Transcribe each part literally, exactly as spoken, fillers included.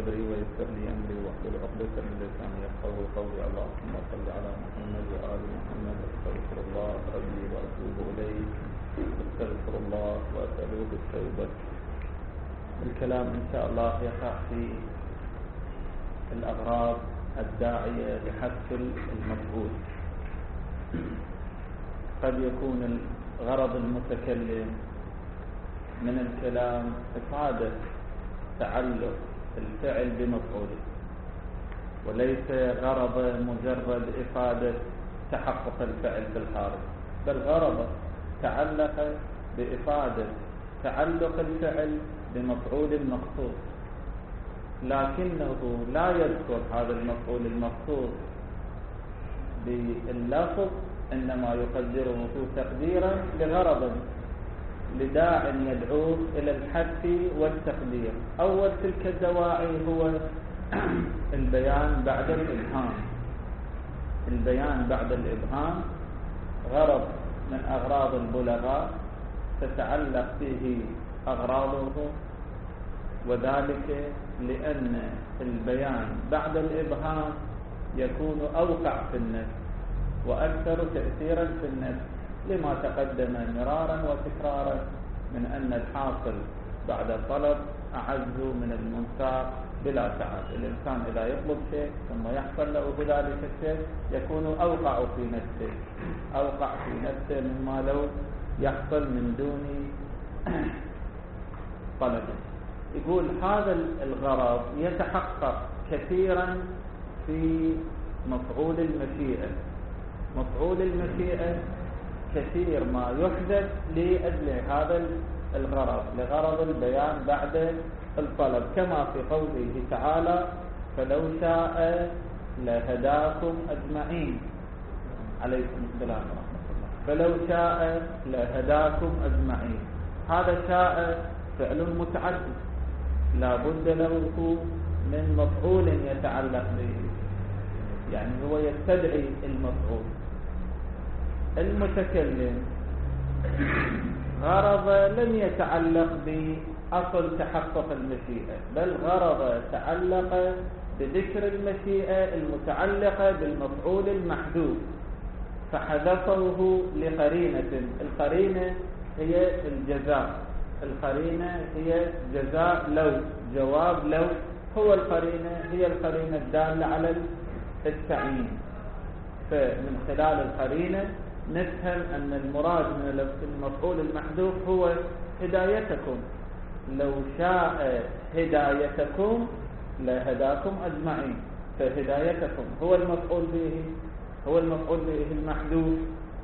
صدري ويسر لي أمري واحلل عقدة من لساني يفقهوا قولي. اللهم صل على محمد وآل محمد. أستغفر الله ربي وأتوب إليه. أستغفر الله وأسأله التوبة. الكلام إن شاء الله يقع في الأغراض الداعية لحذف المفعول. قد يكون الغرض المتكلم من الكلام إفادة تعلق الفعل بمفعوله، وليس غرض مجرد إفادة تحقق الفعل في الخارج، بل غرض تعلق بإفادة تعلق الفعل بمفعول مخصوص، لكنه لا يذكر هذا المفعول المخصوص باللفظ، إنما يقدره تقديرا لغرض لداع يدعوه إلى الحذف والتقدير. أول تلك الدواعي هو البيان بعد الإبهام. البيان بعد الإبهام غرض من أغراض البلغاء تتعلق به أغراضه، وذلك لأن البيان بعد الإبهام يكون أوقع في النفس وأكثر تأثيرا في النفس، لما تقدم مرارا وتكرارا من أن الحاصل بعد الطلب أعز من المنساق بلا تعب. الإنسان إذا يطلب شيء ثم يحصل له ذلك الشيء يكون أوقع في نفسه أوقع في نفسه مما لو يحصل من دون طلب. يقول هذا الغرض يتحقق كثيرا في مفعول المشيئة. مفعول المشيئة كثير ما يحدث لأجل هذا الغرض، لغرض البيان بعد الطلب، كما في قوله تعالى: فلو شاء لهداكم أجمعين. عليكم السلام ورحمة الله. فلو شاء لهداكم أجمعين. هذا شاء فعل متعدد، لا بد له من مفعول يتعلق به، يعني هو يستدعي المفعول. المتكلم غرض لم يتعلق بأصل تحقق المشيئة، بل غرض تعلق بذكر المشيئة المتعلقة بالمفعول المحذوف، فحذفه لقرينة. القرينة هي الجزاء، القرينة هي جزاء لو، جواب لو، هو القرينة هي القرينة الدالة على التعيين. فمن خلال القرينة نفهم أن المراد من المفعول المحذوف هو هدايتكم. لو شاء هدايتكم لهداكم أجمعين، فهدايتكم هو المفعول به، هو المفعول به المحذوف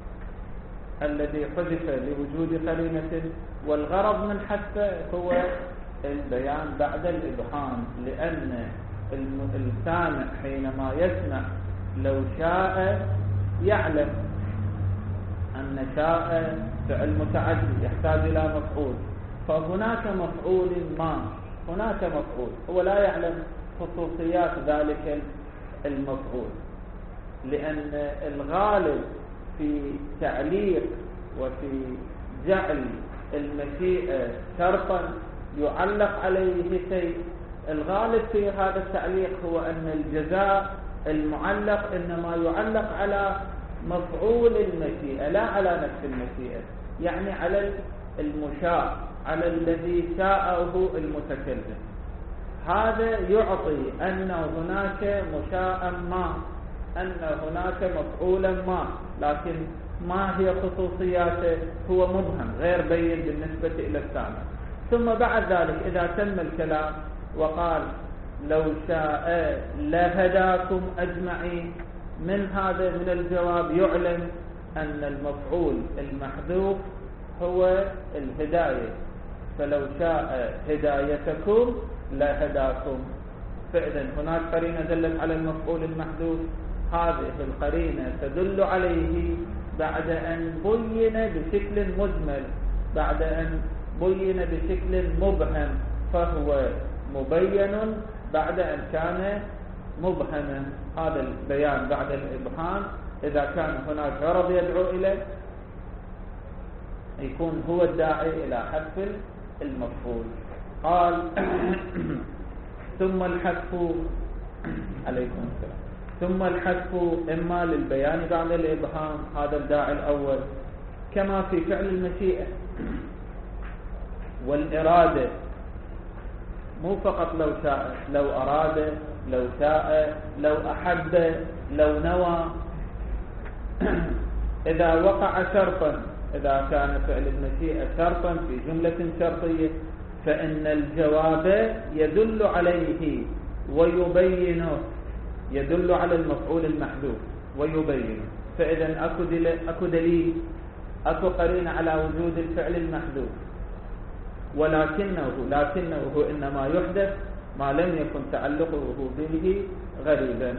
الذي حذف لوجود قرينة، والغرض من حذفه هو البيان بعد الإبهام، لأن السامع حينما يسمع لو شاء يعلم أن شاء فعل متعدي يحتاج إلى مفعول، فهناك مفعول ما، هناك مفعول، هو لا يعلم خصوصيات ذلك المفعول، لأن الغالب في تعليق وفي جعل المشيئة شرطا يعلق عليه شيء، الغالب في هذا التعليق هو أن الجزاء المعلق إنما يعلق على مفعول المشيئة لا على نفس المشيئة، يعني على المشاء، على الذي شاءه المتكلم. هذا يعطي أن هناك مشاء ما، أن هناك مفعولا ما، لكن ما هي خصوصياته هو مبهم غير بين بالنسبة إلى السامع. ثم بعد ذلك إذا تم الكلام وقال لو شاء لهداكم أجمعين، من هذا من الجواب يعلم أن المفعول المحذوف هو الهداية. فلو شاء هدايتكم لهداكم، فإذا هناك قرينة دلت على المفعول المحذوف، هذه القرينة تدل عليه بعد أن بين بشكل مجمل، بعد أن بين بشكل مبهم، فهو مبين بعد أن كان مبهما. هذا البيان بعد الإبهام إذا كان هناك غرض يدعو إليه يكون هو الداعي إلى حذف المفعول. قال ثم الحذف عليكم السلام ثم الحذف إما للبيان بعد الإبهام، هذا الداعي الأول، كما في فعل المشيئة والإرادة، مو فقط لو شاء، لو أراد، لو شاء، لو أحب، لو نوى. إذا وقع شرطا، إذا كان فعل المشيئة شرطا في جملة شرطية، فإن الجواب يدل عليه ويبينه، يدل على المفعول المحذوف ويبينه. فإذا أكو دليل، أكو دليل، أكو قرين على وجود الفعل المحذوف، ولكنه لكنه إنما يحدث ما لم يكن تعلقه به غريبا.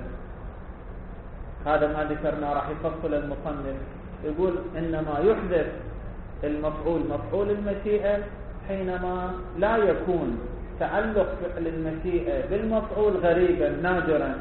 هذا ما ذكرنا، راح يفصل المصنف، يقول إنما يحدث المفعول مفعول المشيئة حينما لا يكون تعلق فعل المشيئة بالمفعول غريبا نادرا.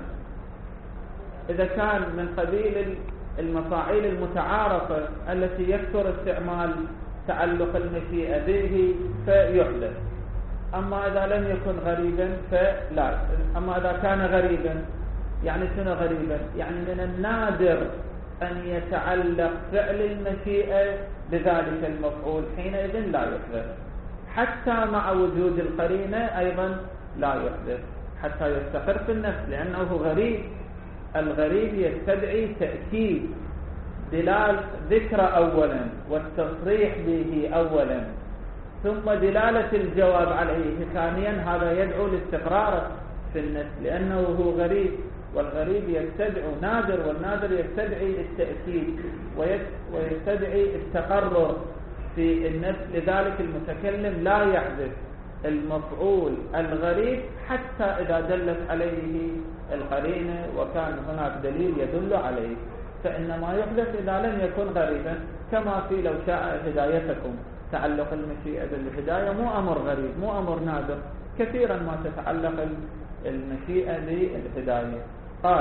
إذا كان من قبيل المفاعيل المتعارفة التي يكثر استعمال تعلق المشيئة به فيحدث. أما إذا لم يكن غريبا فلا. أما إذا كان غريبا، يعني شنو غريبا؟ يعني من النادر أن يتعلق فعل المشيئة بذلك المفعول، حينئذ لا يحدث، حتى مع وجود القرينة أيضا لا يحدث، حتى يستقر في النفس، لأنه غريب. الغريب يستدعي تأكيد، دلال ذكر أولا والتصريح به أولا، ثم دلالة الجواب عليه ثانيا. هذا يدعو لاستقراره في النفس، لأنه هو غريب، والغريب يستدعي نادر، والنادر يستدعي التأكيد ويستدعي التقرر في النفس. لذلك المتكلم لا يحذف المفعول الغريب حتى إذا دلت عليه القرينة وكان هناك دليل يدل عليه، فإنما يحدث إذا لم يكن غريبا، كما في لو شاء هدايتكم. تعلق المشيئة بالهداية مو أمر غريب، مو أمر نادر، كثيرا ما تتعلق المشيئة بالهداية. قال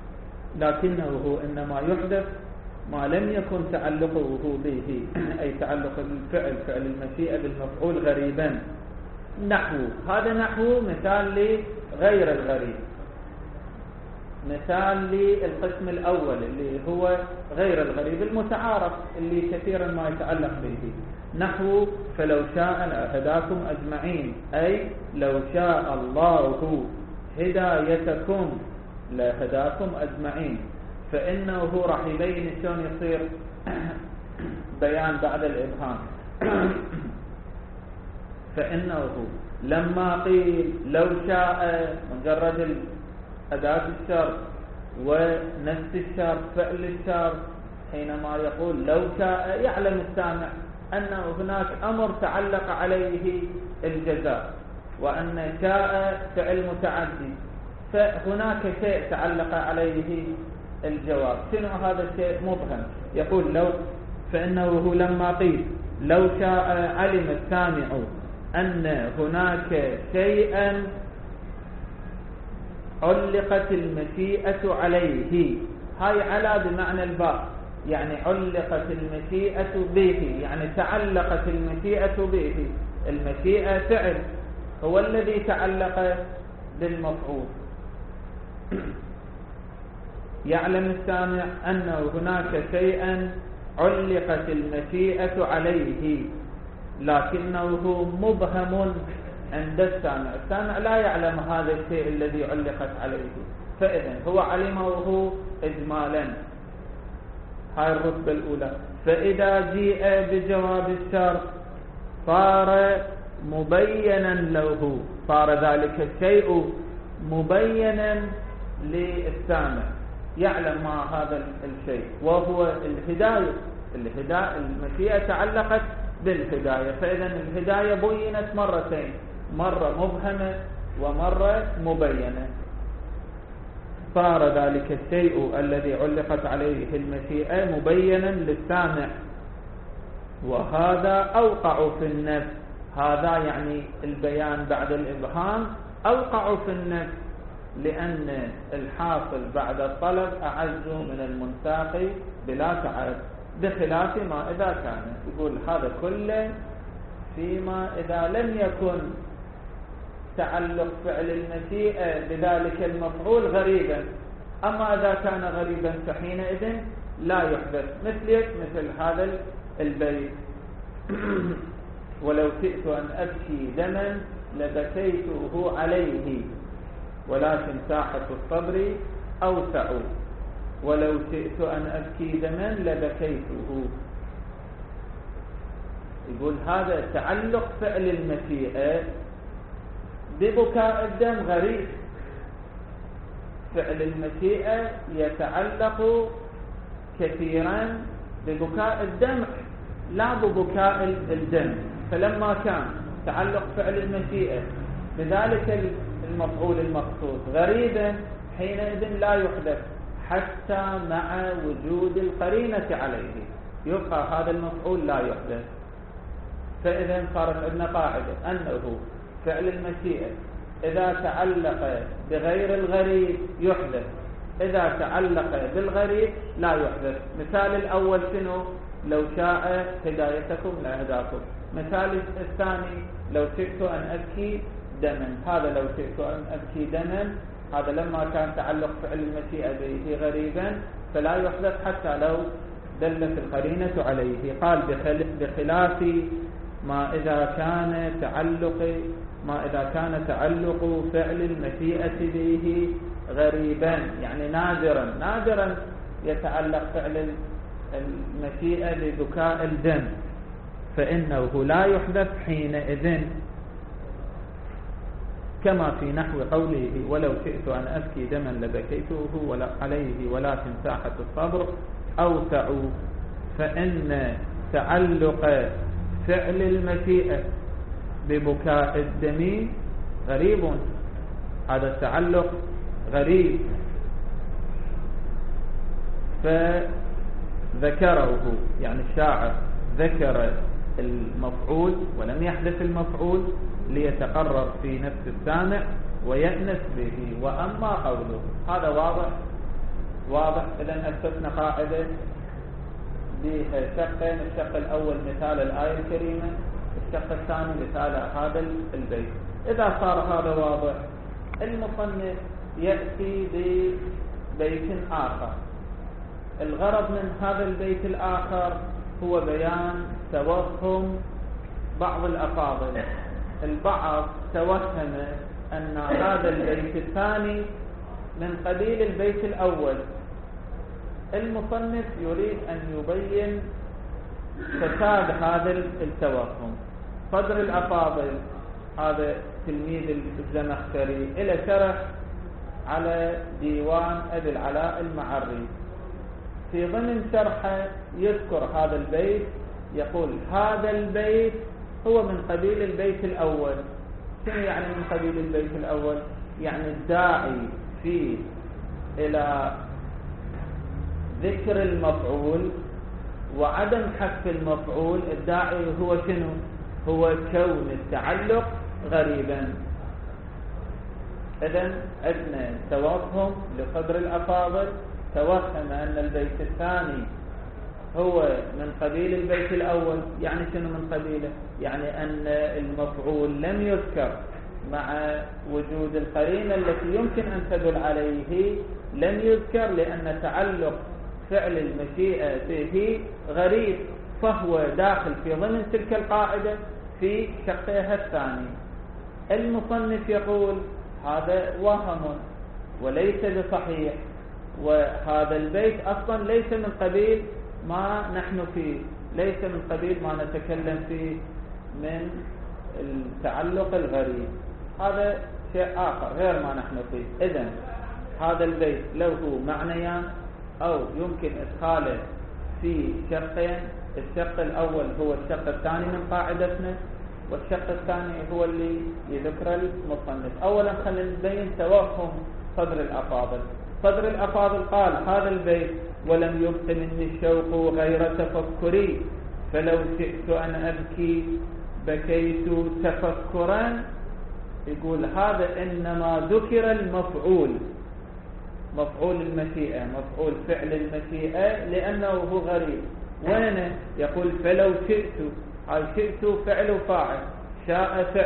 لكنه إنما يحدث ما لم يكن تعلقه به، أي تعلق الفعل فعل المشيئة بالمفعول غريبا. نحو، هذا نحو مثال لغير الغريب، مثال للقسم الأول اللي هو غير الغريب المتعارف اللي كثيرا ما يتعلق به. نحو فلو شاء لهداكم أجمعين، أي لو شاء الله هدايتكم لهداكم أجمعين. فإنه راح يبين شلون يصير بيان بعد الإبهام. فإنه لما قيل لو شاء، مجرد أداة الشرط ونفس الشرط فعل الشرط، حينما يقول لو شاء يعلم السامع أن هناك أمر تعلق عليه الجزاء، وأن شاء فعل متعدي، فهناك شيء تعلق عليه الجواب. شنو هذا الشيء؟ مبهم. يقول لو، فإنه لما قيل لو شاء علم السامع أن هناك شيئا علقت المشيئة عليه. هاي على بمعنى الباء، يعني علقت المشيئة به، يعني تعلقت المشيئة به. المشيئة فعل هو الذي تعلق بالمفعول. يعلم السامع أنه هناك شيئا علقت المشيئة عليه، لكنه مبهم عند السامع. السامع لا يعلم هذا الشيء الذي علقت عليه، فإذن هو علمه إجمالا. هاي الرتبة الأولى. فإذا جيء بجواب الشرط صار مبينا له، صار ذلك الشيء مبينا للسامع، يعلم ما هذا الشيء، وهو الهداية. الهداية المشيئة تعلقت بالهداية، فإذا الهداية بينت مرتين، مرة مبهمة ومرة مبينة. صار ذلك الشيء الذي علقت عليه المشيئة مبينا للسامع، وهذا أوقع في النفس. هذا يعني البيان بعد الإبهام أوقع في النفس، لأن الحاصل بعد الطلب أعز من المنساق بلا تعب، بخلاف ما إذا كان. يقول هذا كله فيما إذا لم يكن تعلق فعل المشيئة بذلك المفعول غريبا. أما إذا كان غريبا فحينئذ لا يحدث. مثل مثل هذا البيت ولو شئت أن أبكي دما لبكيته عليه ولكن ساحة الصبر أوسع. ولو شئت أن أبكي دما لبكيته. يقول هذا تعلق فعل المشيئة ببكاء الدم غريب. فعل المشيئة يتعلق كثيرا ببكاء الدمع لا ببكاء الدم. فلما كان تعلق فعل المشيئة بذلك المفعول المقصود غريبا حينئذ لا يحدث حتى مع وجود القرينة عليه، يبقى هذا المفعول لا يحدث. فإذا صارت عندنا قاعدة أنه فعل المشيئة إذا تعلق بغير الغريب يحدث، إذا تعلق بالغريب لا يحدث. مثال الأول شنو؟ لو شاء هدايتكم لأهداكم. مثال الثاني لو شئت أن أبكي دما. هذا لو شئت أن أبكي دما هذا لما كان تعلق فعل المشيئة به غريبا فلا يحدث حتى لو دلت القرينة عليه. قال بخلاف ما إذا كان تعلق ما إذا كان تعلق فعل المشيئة به غريبا، يعني نادرا نادرا يتعلق فعل المشيئة ببكاء الدم فإنه لا يحدث حينئذ، كما في نحو قوله ولو شئت أن أبكي دما لبكيته ولا عليه ولكن ساحة الصبر أوسع. فإن تعلق فعل المشيئة ببكاء الدم غريب، هذا التعلق غريب. فذكره يعني الشاعر ذكر المفعول ولم يحدث المفعول ليتقرر في نفس السامع ويأنس به. وأما قوله هذا واضح واضح إذن أثبتنا قاعدة بشقين. الشق الأول مثال الآية الكريمة، الشق الثاني مثال هذا البيت. إذا صار هذا واضح المصنف يأتي ببيت آخر. الغرض من هذا البيت الآخر هو بيان توهم بعض الأفاضل. البعض توهم أن هذا البيت الثاني من قبيل البيت الأول. المصنف يريد أن يبين فساد هذا التوهم. صدر الأفاضل هذا تلميذ الزمخشري إلى شرح على ديوان أبي العلاء المعري. في ضمن شرحه يذكر هذا البيت، يقول هذا البيت هو من قبيل البيت الأول. شنو يعني من قبيل البيت الأول؟ يعني الداعي فيه إلى ذكر المفعول وعدم حذف المفعول. الداعي هو شنو؟ هو كون التعلق غريبا. إذن عندنا توهم لصدر الأفاضل، توهم أن البيت الثاني هو من قبيل البيت الأول. يعني شنو من قبيله؟ يعني أن المفعول لم يذكر مع وجود القرينة التي يمكن أن تدل عليه، لم يذكر لأن تعلق فعل المشيئة به غريب، فهو داخل في ضمن تلك القاعدة في شقها الثاني. المصنف يقول هذا وهم وليس بصحيح، وهذا البيت أصلا ليس من قبيل ما نحن فيه، ليس من قبيل ما نتكلم فيه من التعلق الغريب. هذا شيء آخر غير ما نحن فيه. إذن هذا البيت له معنيان أو يمكن إدخاله في شقين. الشق الأول هو الشق الثاني من قاعدتنا، والشق الثاني هو اللي يذكر المصنف. أولا خلينا نبين توهم صدر الأفاضل. صدر الأفاضل قال هذا البيت ولم يبق مني الشوق غير تفكري فلو شئت أن أبكي بكيت تفكرا. يقول هذا إنما ذكر المفعول، مفعول المشيئة، مفعول فعل المشيئة لأنه هو غريب. وين؟ يقول فلو شئت، هاي شئت فعل وفاعل، شاء فعل،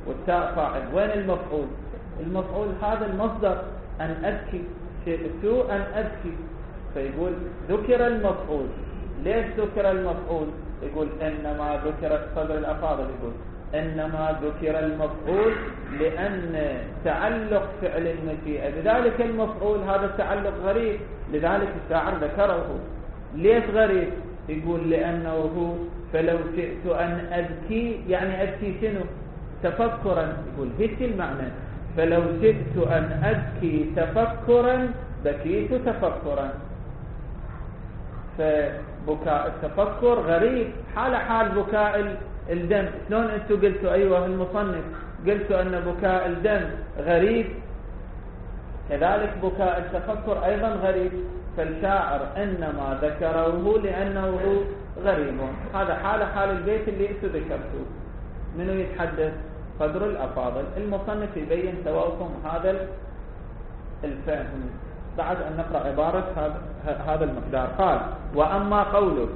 والتاء فاعل. وين المفعول؟ المفعول هذا المصدر أن أبكي، شئت أن أبكي، فيقول ذكر المفعول. ليش ذكر المفعول؟ يقول إنما ذكر صدر الأفاضل، يقول إنما ذكر المفعول لأن تعلق فعل المشيئة بذلك المفعول هذا التعلق غريب، لذلك الشاعر ذكره. ليش غريب؟ يقول لأنه هو فلو شئت أن أبكي، يعني أبكي شنو؟ تفكرا. يقول هيك المعنى، فلو شئت أن أبكي تفكرا بكيت تفكرا. فبكاء التفكر غريب، حال حال بكاء الدم. شلون أنتم قلتوا أيها المصنف، قلتوا أن بكاء الدم غريب، كذلك بكاء التفكر أيضا غريب. فالشاعر إنما ذكره لأنه غريب. هذا حال حال البيت اللي أنتم ذكرتوه. منو يتحدث؟ قدر الأفاضل. المصنف يبين توافهم هذا الفهم. بعد أن نقرأ عبارة هذا المقدار قال: وأما قوله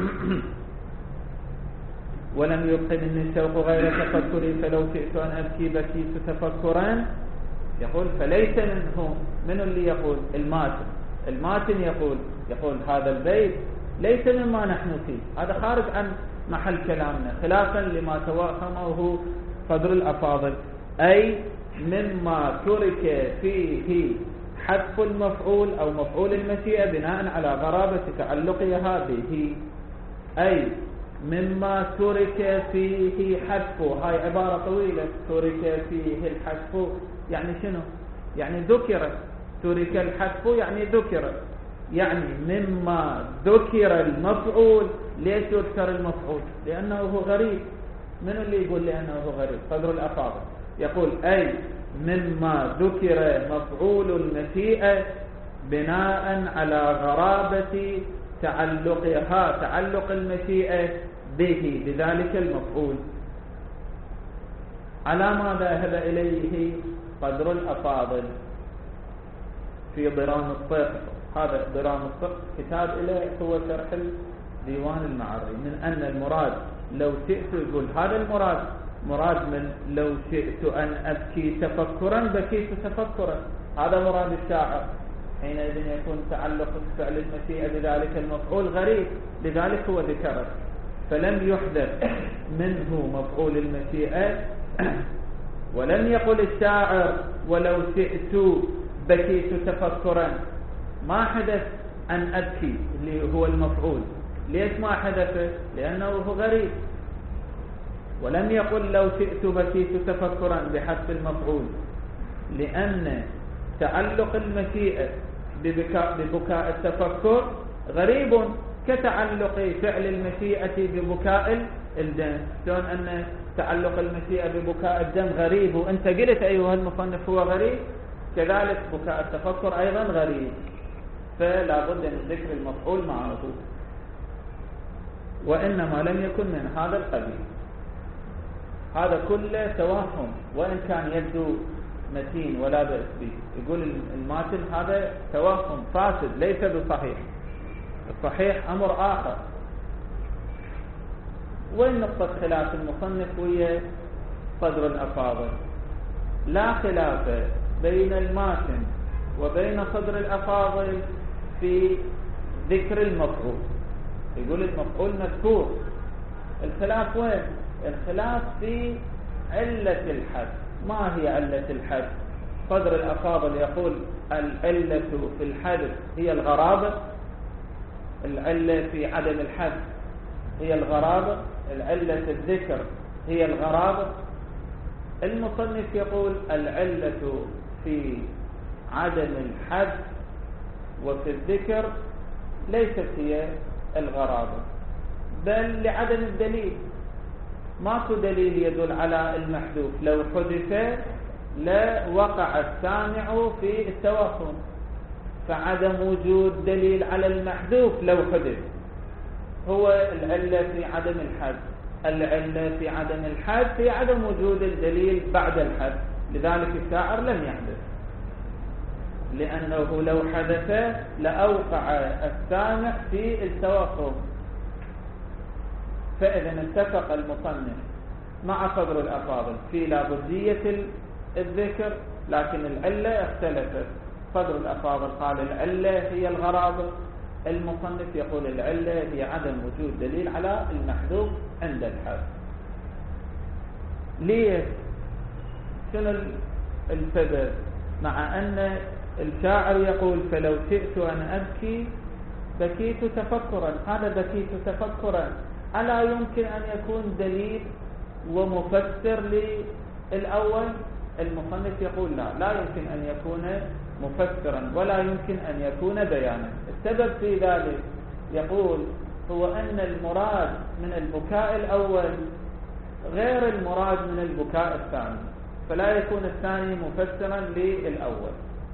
ولم يبق مني الشوق غير تفكري فلو شئت أن أبكي بكيت تفكرا، يقول فليس منه. من اللي يقول؟ الماتن. الماتن يقول يقول هذا البيت ليس مما نحن فيه، هذا خارج عن محل كلامنا، خلافا لما توهمه قدر الأفاضل، أي مما ترك فيه حذف المفعول أو مفعول المشيئة بناء على غرابة تعلقها به، أي مما ترك فيه حذفه. هاي عبارة طويلة، ترك فيه الحذف يعني شنو؟ يعني ذكر. ترك الحذف يعني ذكر، يعني مما ذكر المفعول. ليش يذكر المفعول؟ لأنه هو غريب. من اللي يقول لأنه غريب؟ قدر الأفاضل يقول أي مما ذكر مفعول المشيئة بناء على غرابة تعلقها، تعلق المشيئة به بذلك المفعول. على ما ذهب إليه قدر الأفاضل في ضرام الصدق. هذا ضرام الصدق كتاب إليه هو شرح ديوان المعري، من أن المراد لو شئت، يقول هذا المراد مراد من لو شئت أن أبكي تفكرا بكيت تفكرا، هذا مراد الشاعر. حينئذ يكون تعلق فعل المشيئة بذلك المفعول غريب، لذلك هو ذكره. فلم يحدث منه مفعول المشيئة، ولم يقل الشاعر ولو شئت بكيت تفكرا. ما حدث أن أبكي اللي هو المفعول. ليش ما حدث؟ لأنه هو غريب. ولم يقل لو شئت بكيت تفكرا بحذف المفعول، لأن تعلق المشيئة ببكاء, ببكاء التفكر غريب كتعلق فعل المشيئة ببكاء الدم. شلون أن تعلق المشيئة ببكاء الدم غريب وأنت قلت أيها المصنف هو غريب، كذلك بكاء التفكر أيضا غريب، فلا بد من ذكر المفعول معه. وإنما لم يكن من هذا القبيل. هذا كله توهم، وإن كان يبدو متين ولا بأس به. يقول الماتن هذا توهم فاسد ليس بصحيح، الصحيح أمر آخر. وين نقطة خلاف المصنف ويا قدر الأفاضل؟ لا خلاف بين الماتن وبين قدر الأفاضل في ذكر المفعول. يقول المفعول مذكور، الخلاف وين؟ الخلاف في علة الحذف. ما هي علة الحذف؟ قدر الأفاضل يقول العلة في الحذف هي الغرابة، العلة في عدم الحذف هي الغرابة، العلة في الذكر هي الغرابة. المصنف يقول العلة في عدم الحذف وفي الذكر ليست هي الغرابة، بل لعدم الدليل. ماكو دليل يدل على المحذوف، لو حذف لوقع السامع في التوهم، فعدم وجود دليل على المحذوف لو حذف هو العلة في عدم الحذف. العلة في عدم الحذف هي عدم وجود الدليل بعد الحذف، لذلك الشاعر لم يحذف، لأنه لو حدث لأوقع السامع في التوهم. فإذا اتفق المصنف مع صدر الأفاضل في لابدية الذكر، لكن العلة اختلفت. صدر الأفاضل قال العلة هي الغرابة، المصنف يقول العلة هي عدم وجود دليل على المحذوف عند الحد. ليه؟ شنو السبب؟ مع أن الشاعر يقول فلو شئت أن أبكي بكيت تفكرا، هذا بكيت تفكرا ألا يمكن أن يكون دليل ومفسر للأول؟ المصنف يقول لا، لا يمكن أن يكون مفسرا ولا يمكن أن يكون بيانا. السبب في ذلك يقول هو أن المراد من البكاء الأول غير المراد من البكاء الثاني، فلا يكون الثاني مفسرا للأول.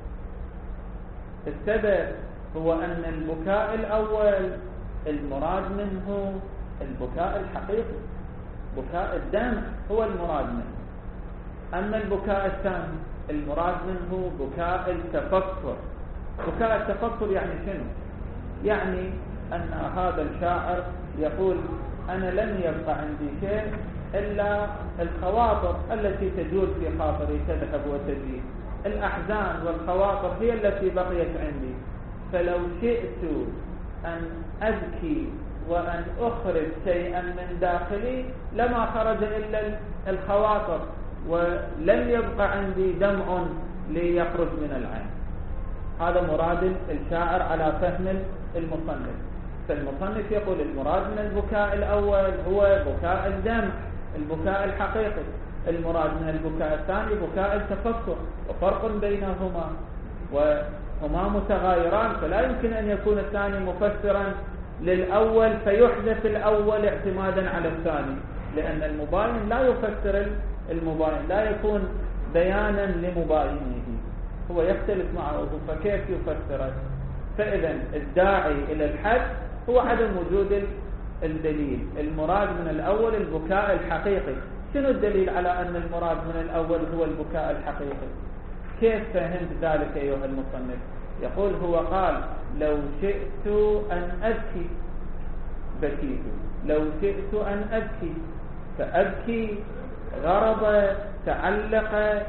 السبب هو أن البكاء الأول المراد منه البكاء الحقيقي، بكاء الدمع هو المراد منه، أما البكاء الثاني المراد منه بكاء التفكر. بكاء التفكر يعني شنو؟ يعني أن هذا الشاعر يقول أنا لم يبقى عندي شيء إلا الخواطر التي تجول في خاطري تذهب وتجي، الأحزان والخواطر هي التي بقيت عندي، فلو شئت أن أبكي وأن أخرج شيئا من داخلي لما خرج إلا الخواطر، ولم يبقى عندي دمع ليخرج من العين. هذا مراد الشاعر على فهم المصنف. فالمصنف يقول المراد من البكاء الأول هو بكاء الدمع، البكاء الحقيقي. المراد من البكاء الثاني بكاء التفكر، وفرق بينهما وهما متغايران، فلا يمكن أن يكون الثاني مفسرا للأول فيحذف الأول اعتمادا على الثاني، لأن المباين لا يفسر المباين، لا يكون بيانا لمباينه، هو يختلف معه، فكيف يفسره؟ فإذا الداعي إلى الحد هو عدم وجود الدليل. المراد من الأول البكاء الحقيقي. شنو الدليل على أن المراد من الأول هو البكاء الحقيقي؟ كيف فهمت ذلك أيها المصنف؟ يقول هو قال لو شئت أن أبكي بكيت، لو شئت أن أبكي، فأبكي غرض تعلق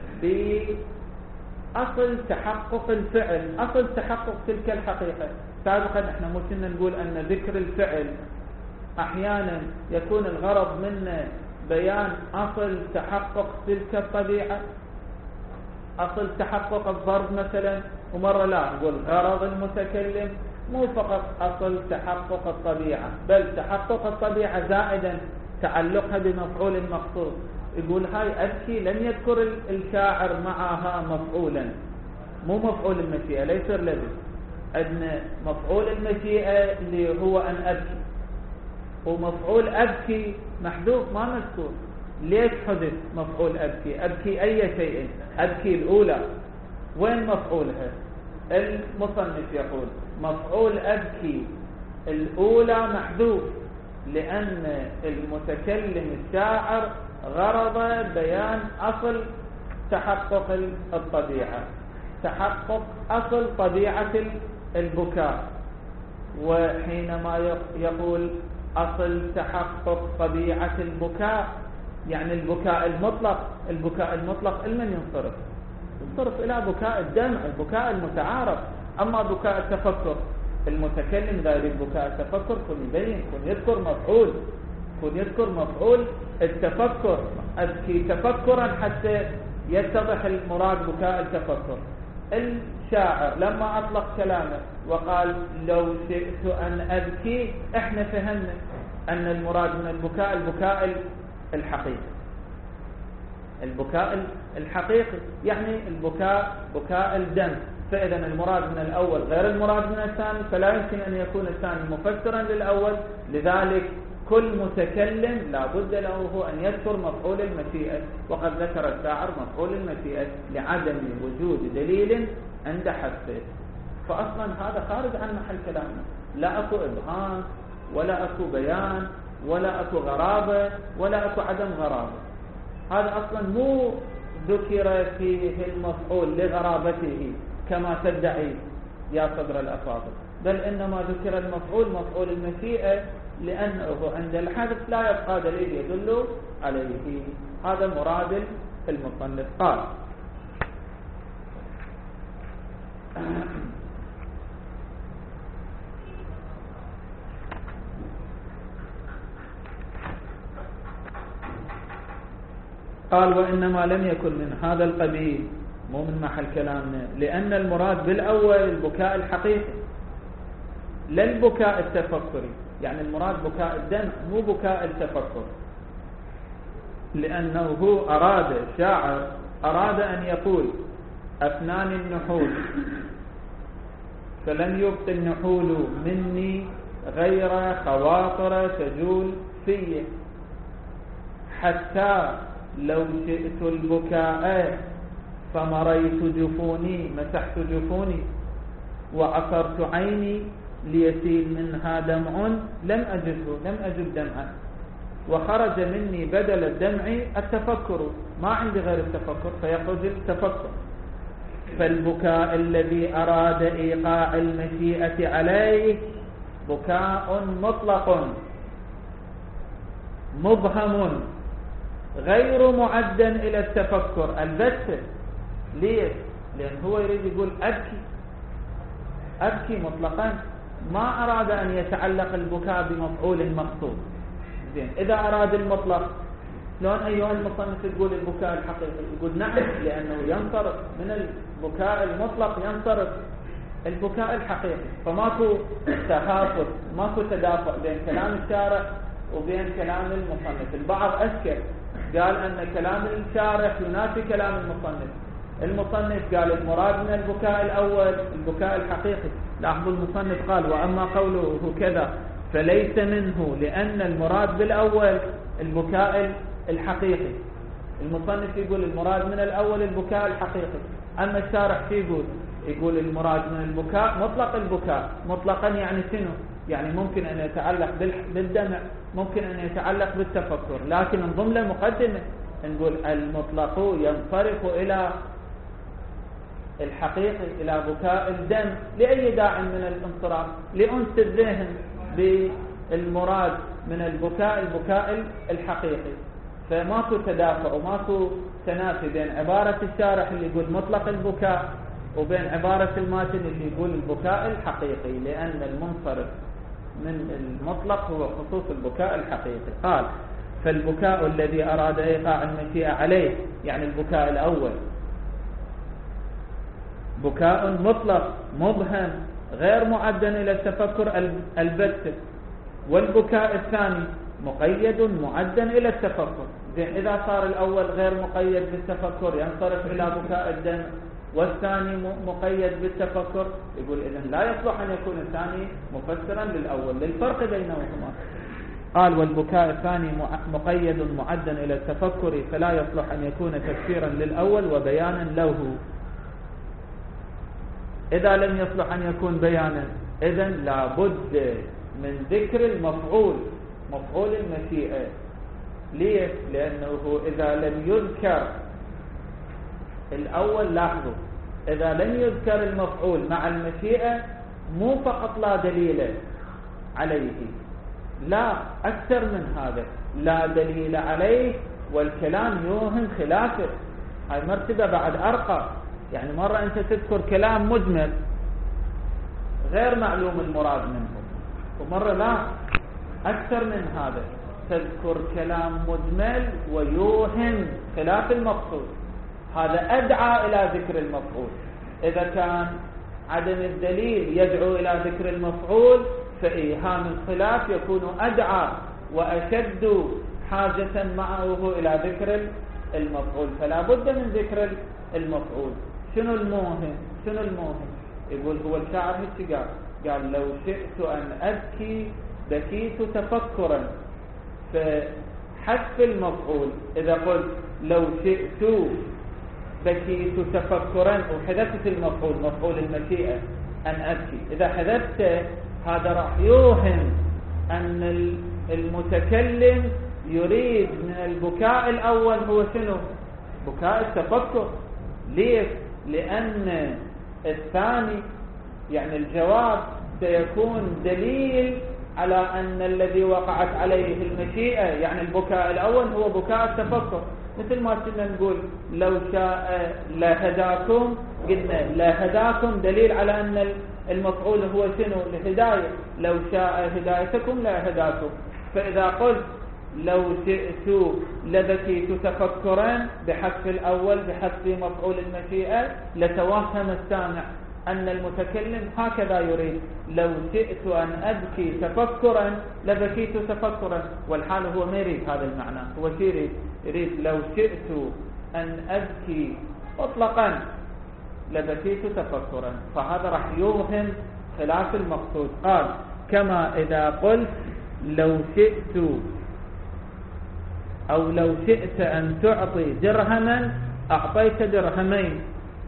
بأصل تحقق الفعل، أصل تحقق تلك الحقيقة. سابقا احنا مو كنا نقول أن ذكر الفعل أحيانا يكون الغرض منه بيان أصل تحقق تلك الطبيعة، أصل تحقق الضرب مثلا، ومرة لا نقول غرض المتكلم مو فقط أصل تحقق الطبيعة، بل تحقق الطبيعة زائدا تعلقها بمفعول المقصود. يقول هاي أبكي لم يذكر الشاعر معها مفعولا، مو مفعول المشيئة، ليس الذي أن مفعول المشيئة اللي هو أن أبكي، ومفعول أبكي محذوف ما مذكور. ليش حذف مفعول أبكي؟ أبكي أي شيء، أبكي الأولى، وين مفعولها؟ المصنف يقول مفعول أبكي الأولى محذوف، لأن المتكلم الشاعر غرض بيان أصل تحقق الطبيعة، تحقق أصل طبيعة البكاء. وحينما يقول أصل تحقق طبيعة البكاء يعني البكاء المطلق، البكاء المطلق لمن ينصرف؟ ينصرف إلى بكاء الدمع، البكاء المتعارف. أما بكاء التفكر المتكلم إذا يريد بكاء التفكر كن يبين، كن يذكر مفعول، كن يذكر مفعول التفكر، أبكي تفكرا حتى يتضح المراد بكاء التفكر. الشاعر لما أطلق كلامه وقال لو شئت أن أبكي، احنا فهمنا أن المراد من البكاء البكاء الحقيقي، البكاء الحقيقي يعني البكاء بكاء الدم. فإذا المراد من الأول غير المراد من الثاني، فلا يمكن أن يكون الثاني مفسرا للأول. لذلك كل متكلم لا بد له هو أن يذكر مفعول المشيئة، وقد ذكر الشاعر مفعول المشيئة لعدم وجود دليل عند حذفه. فأصلا هذا خارج عن محل كلامنا، لا أكو إبهام ولا أكو بيان ولا أكو غرابة ولا أكو عدم غرابة. هذا أصلا مو ذكر فيه المفعول لغرابته كما تدعي يا صدر الأفاضل، بل إنما ذكر المفعول مفعول المشيئة لأنه عند الحذف لا يبقى دليل يدل عليه. هذا مراد المصنف. قال قال وإنما لم يكن من هذا القبيل، مو من محل كلامنا، لأن المراد بالأول البكاء الحقيقي لا البكاء التفكري، يعني المراد بكاء الدمع مو بكاء التفكر، لأنه أراد الشاعر أراد أن يقول أفنان النحول فلم يبق النحول مني غير خواطر تجول في، حتى لو شئت البكاء فمريت جفوني، مسحت جفوني وعصرت عيني ليسيل منها دمع لم أجده، لم أجد دمعا، وخرج مني بدل الدمع التفكر، ما عندي غير التفكر فيخرج التفكر. فالبكاء الذي أراد إيقاع المشيئة عليه بكاء مطلق مبهم غير معدا إلى التفكر البتة. ليش؟ لأن هو يريد يقول أبكي أبكي مطلقا، ما أراد أن يتعلق البكاء بمفعول مقصود. زين، إذا أراد المطلق شلون أيها المصنف تقول البكاء الحقيقي؟ يقول نعم، لأنه ينصرف من البكاء المطلق، ينصرف البكاء الحقيقي، فماكو تخافت، ماكو تدافع بين كلام الشارح وبين كلام المصنف. البعض أشكل قال أن كلام الشارح ينافي كلام المصنف. المصنف قال المراد من البكاء الأول البكاء الحقيقي. لاحظوا المصنف قال وأما قوله كذا فليس منه، لأن المراد بالأول البكاء الحقيقي. المصنف يقول المراد من الأول البكاء الحقيقي، أما الشارح يقول يقول المراد من البكاء مطلق البكاء. مطلقا يعني شنو؟ يعني ممكن أن يتعلق بالدمع، ممكن أن يتعلق بالتفكر، لكن نضم له مقدمة نقول المطلق ينصرف إلى الحقيقي، إلى بكاء الدم. لأي داع من الانصراف؟ لأنس الذهن بالمراد من البكاء البكاء الحقيقي. فماكو تدافع وماكو تنافي بين عبارة الشارح اللي يقول مطلق البكاء وبين عبارة الماتن اللي يقول البكاء الحقيقي، لأن المنصرف من المطلق هو خصوص البكاء الحقيقي. قال فالبكاء الذي أراد إيقاع المشيئة عليه، يعني البكاء الأول بكاء مطلق مبهم غير معد إلى التفكر البتة، والبكاء الثاني مقيد معد إلى التفكر. زين، إذا صار الأول غير مقيد بالتفكر ينصرف إلى بكاء الدم، والثاني مقيد بالتفكر، يقول إذن لا يصلح أن يكون الثاني مفسرا للأول للفرق بينهما. قال والبكاء الثاني مقيد معدا إلى التفكر فلا يصلح أن يكون تفسيرا للأول وبيانا له. إذا لم يصلح أن يكون بيانا إذن لابد من ذكر المفعول، مفعول المشيئة. ليش؟ لأنه إذا لم يذكر الأول، لاحظوا إذا لم يذكر المفعول مع المشيئة مو فقط لا دليل عليه، لا أكثر من هذا، لا دليل عليه والكلام يوهم خلافه. هاي مرتبة بعد أرقى. يعني مرة أنت تذكر كلام مجمل غير معلوم المراد منه، ومرة لا أكثر من هذا تذكر كلام مجمل ويوهم خلاف المقصود. هذا أدعى إلى ذكر المفعول. إذا كان عدم الدليل يدعو إلى ذكر المفعول فإيهام الخلاف يكون أدعى وأشد حاجة معه إلى ذكر المفعول. فلا بد من ذكر المفعول. شنو الموهم؟ شنو الموهم؟ يقول هو الشاعر هيك قال قال لو شئت أن أبكي بكيت تفكرا، فحذف المفعول. إذا قلت لو شئت بكيت تفكرا وحذفت المفعول مفعول المشيئة أن أبكي، إذا حذفت هذا راح يوهم أن المتكلم يريد من البكاء الأول هو شنو؟ بكاء التفكر. ليش؟ لأن الثاني يعني الجواب سيكون دليل على أن الذي وقعت عليه المشيئة، يعني البكاء الأول هو بكاء التفكر. مثل ما كنا نقول لو شاء لهداكم، قلنا لهداكم دليل على أن المفعول هو شنو؟ الهداية. لو شاء هدايتكم لهداكم. فإذا قلت لو شئت لبكيت تفكرا بحذف الأول بحذف مفعول المشيئة، لتوهم السامع أن المتكلم هكذا يريد، لو شئت أن أبكي تفكرا لبكيت تفكرا، والحال هو ما يريد هذا المعنى. هو شو يريد؟ يريد لو شئت أن أبكي مطلقا لبكيت تفكرا، فهذا راح يوهم خلاف المقصود. قال كما إذا قلت لو شئت أو لو شئت أن تعطي درهما أعطيت درهمين.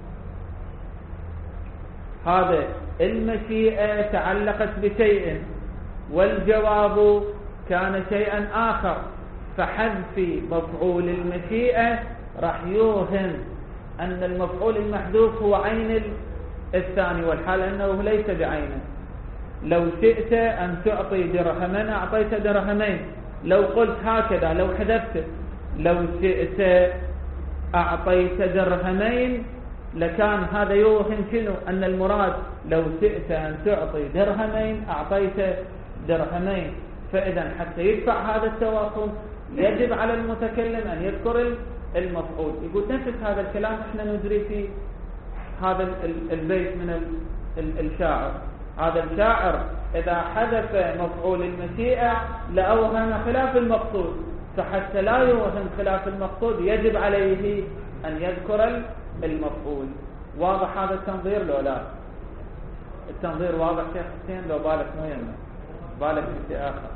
هذا المشيئة تعلقت بشيء والجواب كان شيئا آخر، فحذف مفعول المشيئة راح يوهم أن المفعول المحذوف هو عين الثاني، والحال أنه ليس بعينه. لو شئت أن تعطي درهما أعطيت درهمين. لو قلت هكذا، لو حذفت لو شئت أعطيت درهمين، لكان هذا يوهم شنو؟ أن المراد لو شئت أن تعطي درهمين أعطيت درهمين. فإذا حتى يدفع هذا التوافق يجب على المتكلم أن يذكر المفعول. يقول نفس هذا الكلام احنا ندري في هذا البيت من الشاعر. هذا الشاعر إذا حذف مفعول المشيئة لأوهم خلاف المقصود، فحتى لا يوهم خلاف المقصود يجب عليه أن يذكر المفعول. واضح هذا التنظير لو لا؟ التنظير واضح شيخ حسين؟ لو بالك مو يمه بالك في شيء آخر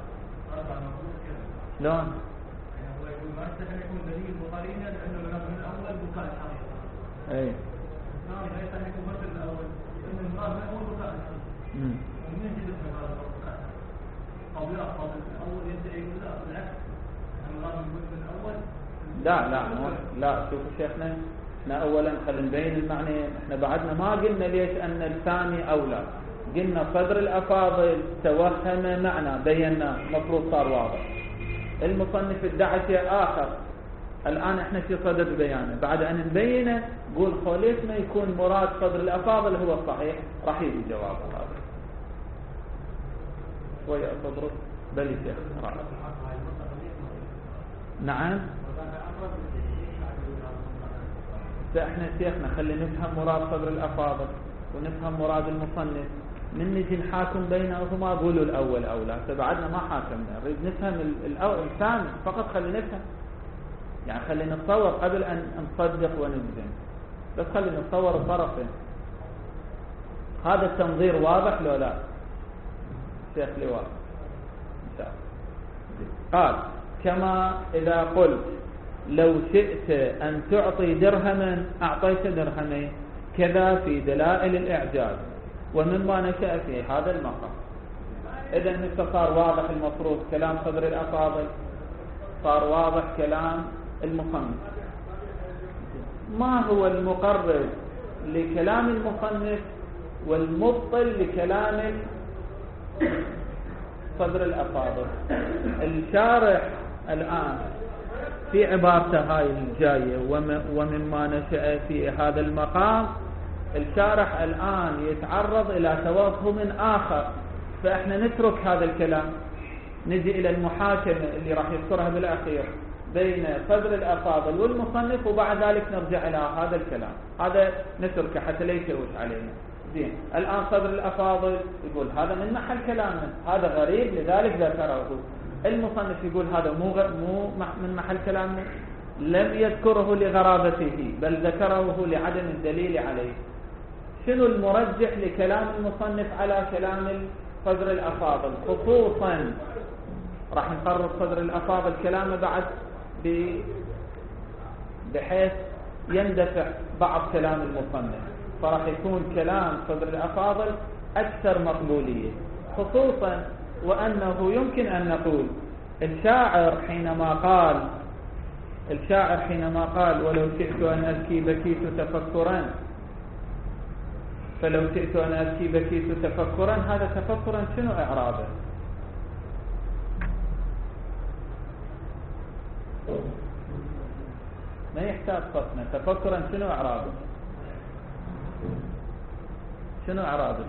شلون؟ ما استحق يكون دليل مقارنة لأنه من الأول بكاء الحقيقة. أي. الثاني لا يستحق يكون مثل الأول لأن المراد من أول بكاء الحقيقة. أمم. ومن يجد من هذا البكاء؟ أو لا قبل الأول يدعي لا بالعكس المراد من من الأول. لا لا لا شوفوا شيخنا، احنا أولا خلينا نبين المعنى. احنا بعدنا ما قلنا ليش أن الثاني أولى، قلنا صدر الأفاضل توهم معنى بينا مفروض صار واضح. المصنف ادعى شيء آخر، الآن احنا في صدد بيانه. بعد أن نبينه قول خليت ما يكون مراد صدر الأفاضل هو الصحيح، راح يجي جواب هذا. شوية أصبرت بلي شيخ رأى. نعم احنا شيخنا خلي نفهم مراد صدر الأفاضل ونفهم مراد المصنف، من نجي نحاكم بينهما قولوا الأول أولى. فبعدنا ما حاكمنا، نريد نفهم الأول الثاني فقط. خلي نفهم، يعني خلي نتصور قبل أن نصدق ونجزم، بس خلي نتصور الطرفين. هذا التنظير واضح لو لا؟ شيخ لواء قال كما إذا قلت لو شئت أن تعطي درهما أعطيت درهمين، كذا في دلائل الإعجاز ومما نشأ في هذا المقام. إذا مثل صار واضح المفروض كلام صدر الأفاضل، صار واضح كلام المصنف. ما هو المقرر لكلام المصنف والمبطل لكلام صدر الأفاضل؟ الشارح الآن في عبارته هاي الجاية ومما نشأ في هذا المقام، الشارح الآن يتعرض إلى توهم آخر، فإحنا نترك هذا الكلام نجي إلى المحاكمة اللي راح يذكرها بالأخير بين صدر الأفاضل والمصنف، وبعد ذلك نرجع إلى هذا الكلام. هذا نتركه حتى لا يشوش علينا. زين، الآن صدر الأفاضل يقول هذا من محل كلامه، هذا غريب لذلك ذكره. المصنف يقول هذا مو مو من محل كلامه، لم يذكره لغرابته بل ذكره لعدم الدليل عليه. شنو المرجح لكلام المصنف على كلام صدر الأفاضل؟ خصوصا راح نقرر صدر الأفاضل كلامه بعد بحيث يندفع بعض كلام المصنف، فراح يكون كلام صدر الأفاضل أكثر مقبولية. خصوصا وأنه يمكن أن نقول الشاعر حينما قال الشاعر حينما قال ولو شئت أن أبكي بكيت تفكرا، فلو شئت أن أبكي بكيت تفكرا، هذا تفكرا شنو إعرابه؟ ما يحتاج فصنا. تفكرا شنو إعرابه؟ شنو إعرابه؟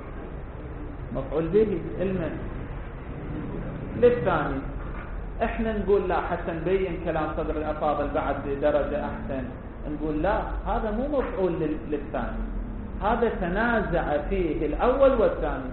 مفعول به علما للثاني. احنا نقول لا، حتى نبين كلام صدر الأفاضل بعد درجة أحسن، نقول لا، هذا مو مفعول للثاني، هذا تنازع فيه الأول والثاني.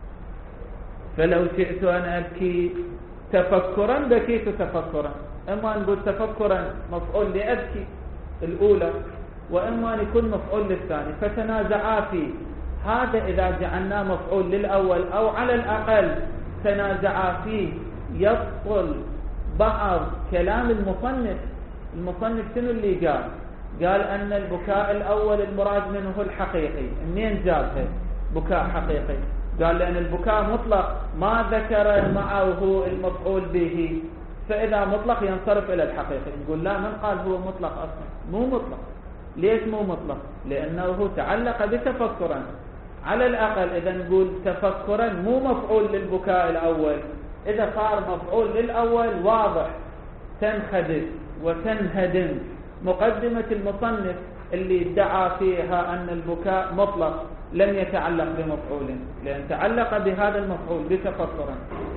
فلو شئت أن أبكي تفكرا بكيت تفكرا، إما نقول تفكرا مفعول لأبكي الأولى، وإما يكون مفعول للثاني، فتنازعا فيه. هذا إذا جعلناه مفعول للأول أو على الأقل تنازعا فيه يبطل بعض كلام المصنف. المصنف شنو اللي قال؟ قال أن البكاء الأول المراد منه الحقيقي. منين جابها بكاء حقيقي؟ قال لأن البكاء مطلق ما ذكر معه المفعول به، فإذا مطلق ينصرف إلى الحقيقي. نقول لا، من قال هو مطلق أصلا؟ مو مطلق. ليش مو مطلق؟ لأنه تعلق بتفكرا. على الأقل إذا نقول تفكرا مو مفعول للبكاء الأول، إذا صار مفعول للأول واضح تنخدش وتنهدم مقدمة المصنف اللي ادعى فيها أن البكاء مطلق لم يتعلق بمفعول، لأن تعلق بهذا المفعول بتفكرا.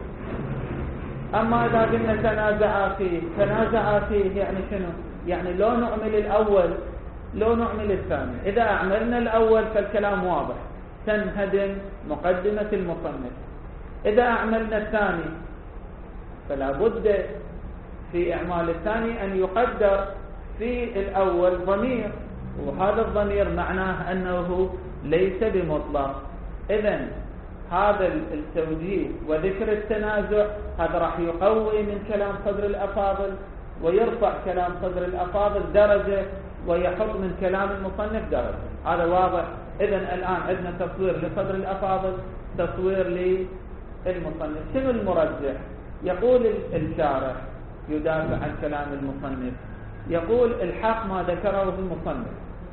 أما إذا قلنا تنازع فيه، تنازع فيه يعني شنو؟ يعني لو نعمل الأول لو نعمل الثاني. إذا أعملنا الأول فالكلام واضح، تنهدم مقدمة المصنف. إذا أعملنا الثاني فلا بد في إعمال الثاني أن يقدر في الأول ضمير، وهذا الضمير معناه أنه ليس بمطلق. إذن هذا التوجيه وذكر التنازع هذا راح يقوي من كلام صدر الأفاضل ويرفع كلام صدر الأفاضل درجة ويحط من كلام المصنف درجة. هذا واضح. إذن الآن عندنا تصوير لصدر الأفاضل، تصوير للمصنف. شنو المرجح؟ يقول الشارح يدافع عن كلام المصنف، يقول الحق ما ذكره المصنف.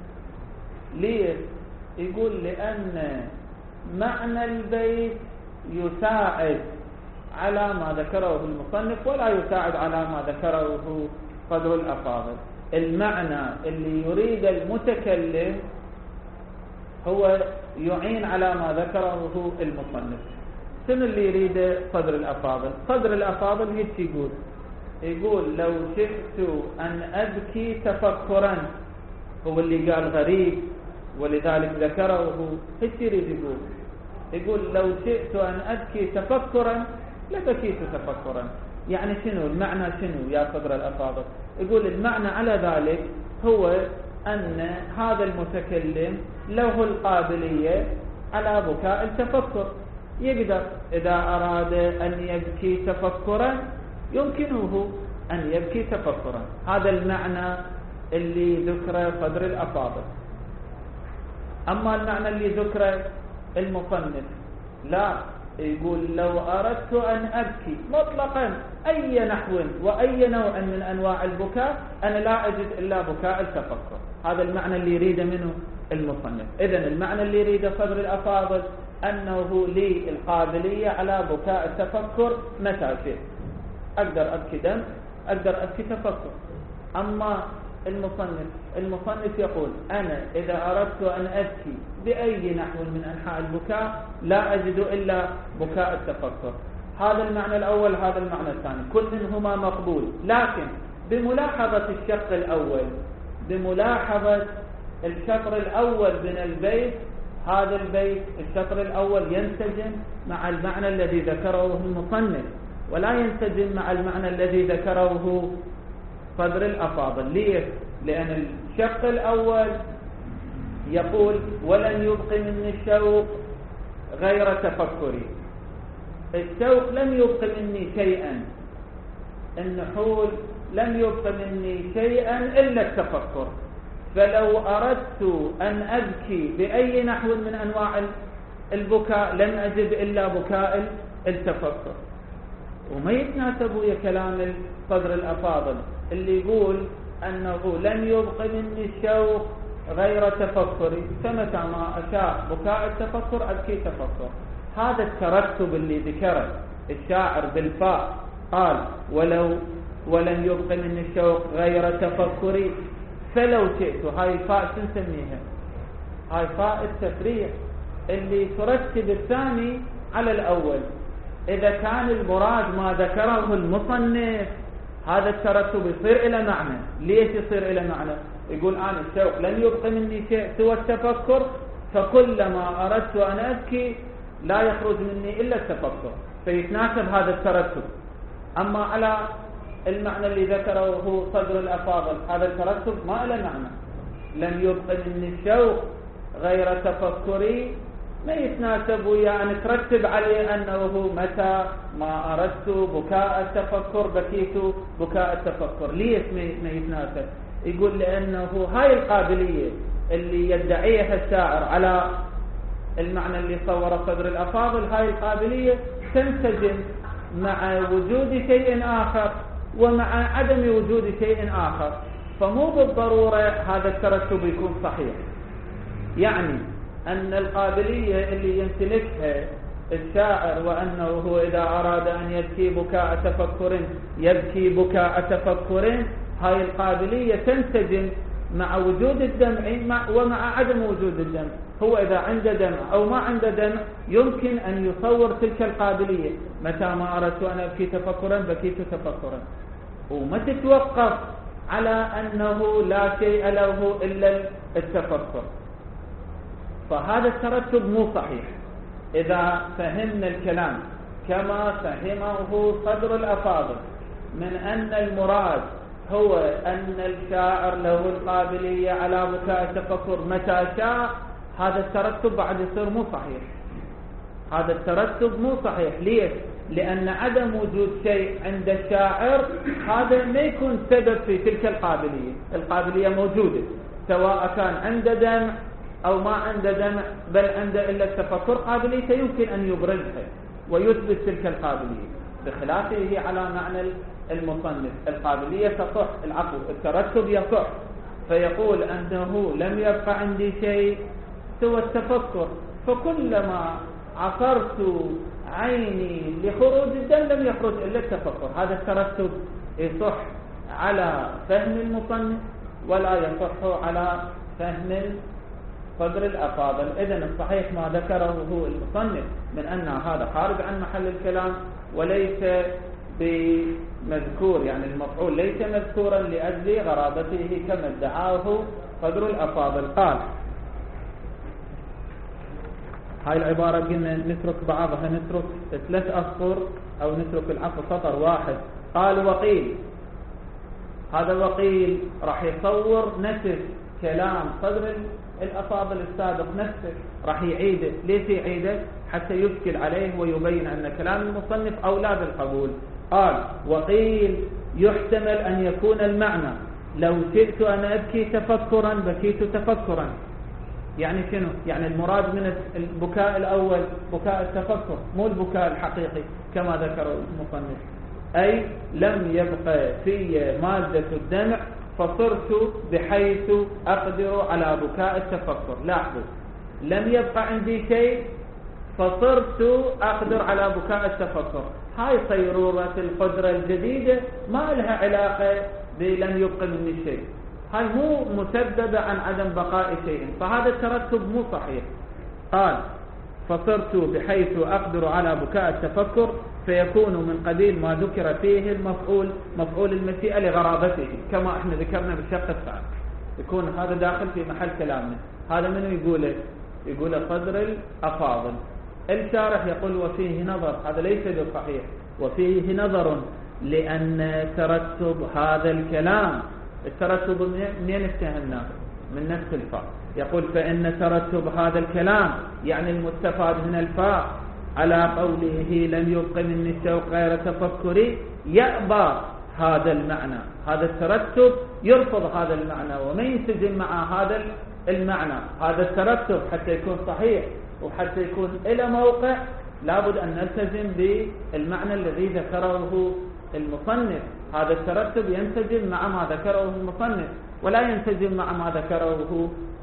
ليه؟ يقول لأن معنى البيت يساعد على ما ذكره المصنف ولا يساعد على ما ذكره صدر الأفاضل. المعنى اللي يريد المتكلم هو يعين على ما ذكره المصنف. شنو اللي يريد صدر الأفاضل؟ صدر الأفاضل هيك يقول يقول لو شئت أن أبكي تفكرا، هو اللي قال غريب ولذلك ذكره. هيك يريد يقول يقول لو شئت أن أبكي تفكرا لبكيت تفكرا. يعني شنو المعنى؟ شنو يا صدر الأفاضل؟ يقول المعنى على ذلك هو أن هذا المتكلم له القابلية على بكاء التفكر، يقدر إذا أراد أن يبكي تفكرا يمكنه أن يبكي تفكرا. هذا المعنى اللي ذكره صدر الأفاضل. أما المعنى اللي ذكره المصنف لا، يقول لو أردت أن أبكي مطلقا أي نحو وأي نوع من أنواع البكاء أنا لا أجد إلا بكاء التفكر. هذا المعنى اللي يريد منه المصنف. إذن المعنى اللي يريد صدر الأفاضل أنه لي القابلية على بكاء التفكر متى شئت. أقدر أبكي دم، أقدر أبكي تفكر. أما المصنف المصنف يقول أنا إذا أردت أن أبكي بأي نحو من أنحاء البكاء لا أجد إلا بكاء التفكر. هذا المعنى الأول، هذا المعنى الثاني، كل منهما مقبول، لكن بملاحظة الشق الأول، بملاحظة الشطر الأول من البيت. هذا البيت الشطر الأول ينسجم مع المعنى الذي ذكره المصنف ولا ينسجم مع المعنى الذي ذكره صدر الأفاضل. ليه؟ لأن الشق الأول يقول ولن يبق مني الشوق غير تفكري. الشوق لم يبق مني شيئا، النحول لم يبق مني شيئا إلا التفكر. فلو أردت أن أبكي بأي نحو من أنواع البكاء لن أجد إلا بكاء التفكر. وما يتناسب ويا كلام صدر الأفاضل اللي يقول أنه لن يبق مني الشوق غير تفكري، فمتى ما أشاء بكاء التفكر أبكي تفكر. هذا الترتب اللي ذكره الشاعر بالفاء، قال ولو ولم يبق من الشوق غير تفكري فلو شئت. هاي الفاء تنسميها؟ هاي فاء التفريع اللي ترتب الثاني على الأول. إذا كان المراد ما ذكره المصنف هذا الترتب يصير إلى معنى. ليش يصير إلى معنى؟ يقول أنا الشوق لن يبق مني شيء سوى التفكر، فكلما أردت أن أبكي لا يخرج مني إلا التفكر، فيتناسب هذا الترتب. أما على المعنى اللي ذكره هو صدر الأفاضل هذا الترتب ما له معنى. لن يبق مني الشوق غير تفكري ما يتناسب ويا أن ترتب عليه أنه متى ما أردت بكاء التفكر بكيت بكاء التفكر. ليش ما يتناسب؟ يقول لأنه هاي القابلية اللي يدعيها الشاعر على المعنى اللي صور صدر الأفاضل، هاي القابلية تنسجم مع وجود شيء آخر ومع عدم وجود شيء آخر، فمو بالضرورة هذا الترتب يكون صحيح. يعني أن القابلية اللي يمتلكها الشاعر وأنه هو إذا أراد أن يبكي بكاء تفكر يبكي بكاء تفكر، هاي القابلية تنسجم مع وجود الدمع ومع عدم وجود الدمع. هو إذا عنده دمع أو ما عنده دمع يمكن أن يصور تلك القابلية متى ما أردت أن أبكي تفكرا بكيت تفكرا، وما تتوقف على أنه لا شيء له إلا التفكر. فهذا الترتب مو صحيح. إذا فهمنا الكلام كما فهمه صدر الأفاضل من أن المراد هو أن الشاعر له القابلية على بكاء التفكر متى شاء، هذا الترتب بعد يصير مو صحيح. هذا الترتب مو صحيح. ليش؟ لأن عدم وجود شيء عند الشاعر هذا ما يكون سبب في تلك القابلية. القابلية موجودة سواء كان عنده دمع أو ما عنده دمع، بل عنده إلا التفكر، قابليته يمكن أن يبرزها ويثبت تلك القابلية، بخلافه على معنى المصنف. القابلية تصح، العفو الترتب يصح، فيقول أنه لم يبقى عندي شيء سوى التفكر، فكلما عصرت عيني لخروج الدم لم يخرج إلا التفكر. هذا الترتب يصح على فهم المصنف ولا يصح على فهم صدر الأفاضل. إذن الصحيح ما ذكره هو المصنف من أن هذا خارج عن محل الكلام وليس بمذكور، يعني المفعول ليس مذكورا لأجل غرابته كما ادعاه صدر الأفاضل. قال هاي العبارة قلنا نترك بعضها، نترك ثلاث أسطر أو نترك العفو سطر واحد. قال وقيل، هذا وقيل راح يصور نفس كلام صدر الأفاضل السابق نفسه، راح يعيده. ليش يعيده؟ حتى يشكل عليه ويبين أن كلام المصنف أولى بالقبول. قال وقيل يحتمل أن يكون المعنى لو شئت أن أبكي تفكرا بكيت تفكرا. يعني شنو؟ يعني المراد من البكاء الأول بكاء التفكر مو البكاء الحقيقي كما ذكر المصنف، أي لم يبقى في مادة الدمع فصرت بحيث أقدر على بكاء التفكر. لاحظوا، لم يبقى عندي شيء فصرت أقدر على بكاء التفكر. هاي صيرورة القدرة الجديدة ما لها علاقة بلم يبقى مني شيء، هاي مو مسببة عن عدم بقاء شيء، فهذا الترتب مو صحيح. قال فصرت بحيث أقدر على بكاء التفكر، فيكون من قبيل ما ذكر فيه المفعول مفعول المشيئة لغرابته كما احنا ذكرنا بالشق الثالث، يكون هذا داخل في محل كلامنا. هذا منه يقوله؟ يقول صدر الأفاضل. الشارح يقول وفيه نظر، هذا ليس بالصحيح، وفيه نظر لأن ترتب هذا الكلام، الترتب منين استهمناه؟ من نفس الفاء. يقول فإن ترتب هذا الكلام يعني المستفاد من الفاء على قوله لم يبق من الشوق غير تفكري يأبى هذا المعنى. هذا الترتب يرفض هذا المعنى وما ينسجم مع هذا المعنى. هذا الترتب حتى يكون صحيح وحتى يكون إلى موقع لابد أن نلتزم بالمعنى الذي ذكره المصنف. هذا الترتب ينسجم مع ما ذكره المصنف ولا ينسجم مع ما ذكره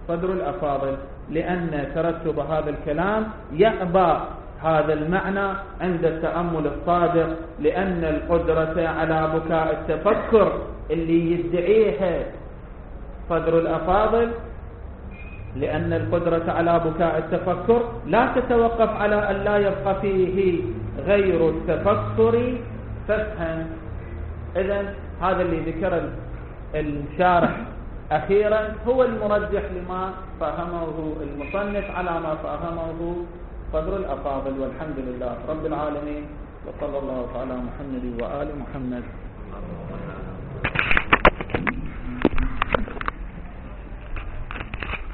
صدر الأفاضل، لأن ترتب هذا الكلام يأبى هذا المعنى عند التأمل الصادق، لأن القدرة على بكاء التفكر اللي يدعيها صدر الأفاضل، لأن القدرة على بكاء التفكر لا تتوقف على أن لا يبقى فيه غير التفكر ففهم. إذن هذا اللي ذكر الشارح أخيرا هو المرجح لما فهمه المصنف على ما فهمه صدر الأفاضل، والحمد لله رب العالمين، وصلى الله على محمد وآل محمد.